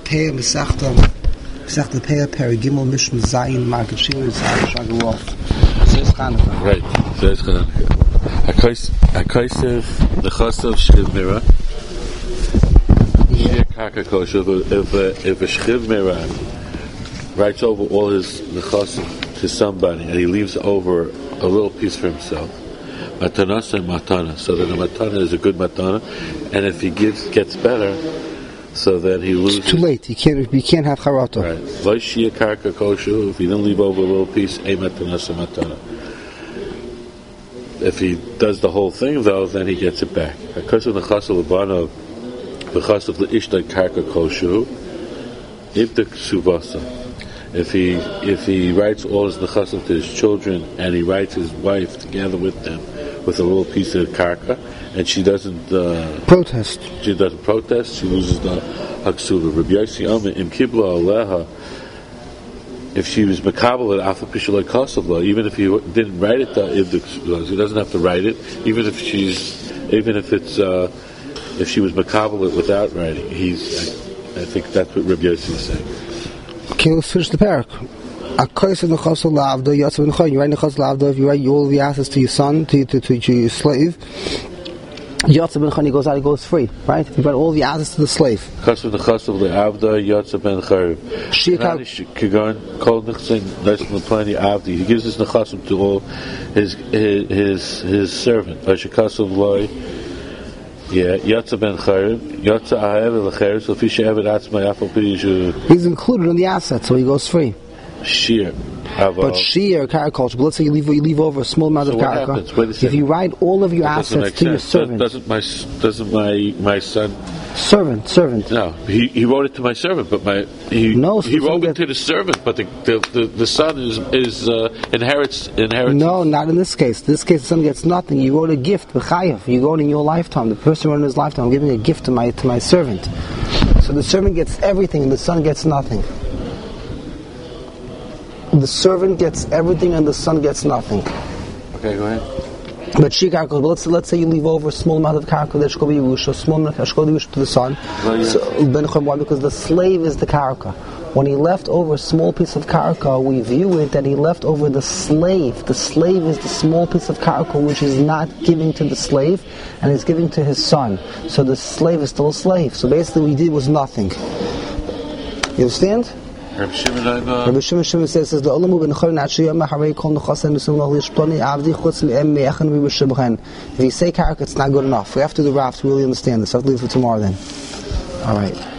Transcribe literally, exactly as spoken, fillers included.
Pei Mesachta Mesachta Pei Perigimel Mishnah Zayin Market Shimon Zayin Shagarov. Says Chanukah. Right. Says Chanukah. Akaisiv Nechasav Shchiv Mira. Shir Karka Kosher. If a if a Shchiv Mira writes over all his Nechasav to somebody and he leaves over a little piece for himself, Matana and Matana, so that the Matana is a good Matana, and if he gives gets better, so that he loses. It's too late. You can't. You can't have Charata. Right. Vayshia Karka Kosher. If he didn't leave over a little piece, a Matana and Matana. If he does the whole thing, though, then he gets it back. Because of the Chasal Labana, the Chasal Ishta Karka Kosher, Ibdik Suvasa. If he if he writes all his nechassim to his children and he writes his wife together with them with a little piece of karka, and she doesn't uh, protest, she doesn't protest, she loses the haksuva. Rabbi Yossi Omer im kibla aleha. If she was makabel at afa pishalei kasavla, even if he didn't write it, uh, he doesn't have to write it. Even if she's, even if it's, uh, if she was makabel it without writing, he's. I, I think that's what Rabbi Yossi is saying. Okay, let's finish the parak. You write nechasel lavda. If you write all the assets to your son, to to, to, to your slave, Yatsa ben Chani goes out, he goes free, right? If you write all the assets to the slave. Chasv nechasel leavda Yatsa ben Chariv. Shikar Kigan called nechsin nice and plenty avdi. He gives his nechasim to all his his his, his servant. Vashikasav loy. Yeah, Yatsa ben Chariv, Yatsa Ahev el so Fisha Evet Atzma Yafal Piju. He's included in the asset, so he goes free. Shear. But shear, cariculture, but let's say you leave, you leave over a small amount so of cariculture. If you write all of your that assets to your servant. Doesn't my, doesn't my, my son... Servant, servant. No, he, he wrote it to my servant, but my... He, no, so he wrote it to the servant, but the the, the, the son is, is uh, inherits, inherits... No, not in this case. In this case, the son gets nothing. You wrote a gift, b'chayav. You wrote in your lifetime. The person wrote in his lifetime, I'm giving a gift to my to my servant. So the servant gets everything, and the son gets nothing. The servant gets everything and the son gets nothing. Okay, go ahead. But she karka, let's let's say you leave over a small amount of karka that should be Yerusha, small amount that should be Yerusha to the son. So, because the slave is the karka. When he left over a small piece of karka, we view it that he left over the slave. The slave is the small piece of karka which is not giving to the slave, and is giving to his son. So the slave is still a slave. So basically, what he did was nothing. You understand? Rabbi Shimon Rabbi Shimon Shimon says, the Olamu ben Chayim Nachshiyam Maharei Kol Nechasen Nisum Lach Lishploni Avdi Chutz Li'em Me'echen V'B'Shibchen. If you say karka, it's not good enough. We have to do the raft to really understand this. I'll leave it for tomorrow then. All right.